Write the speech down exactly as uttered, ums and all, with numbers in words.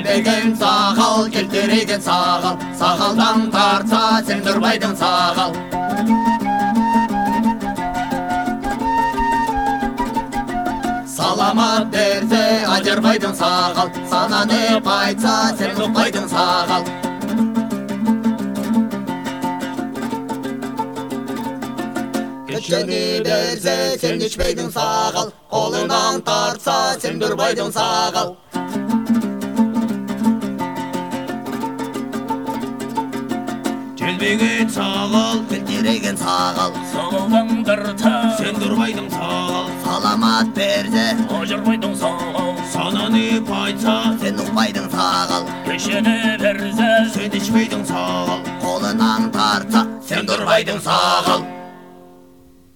келтіреген сағал, келтіреген сағал, сағалдан тартса сен тұрбайдың сағал. Саламат берсе ажырбайдың сағал, сананы айтса сен ұқпайдың сағал. Кешені берсе сен ішпейдің сағал, қолынан тартса сен тұрбайдың сағал. Келбеген сағал, келтіреген сағал, сағалдан тартса сен тұрбайдың сағал. Саламат берсе ажырбайдың сағал, сананы айтса сен ұқпайдың сағал. кешені берсе сен ішпейдің сағал. Қолынан тартса сен тұрбайдың сағал.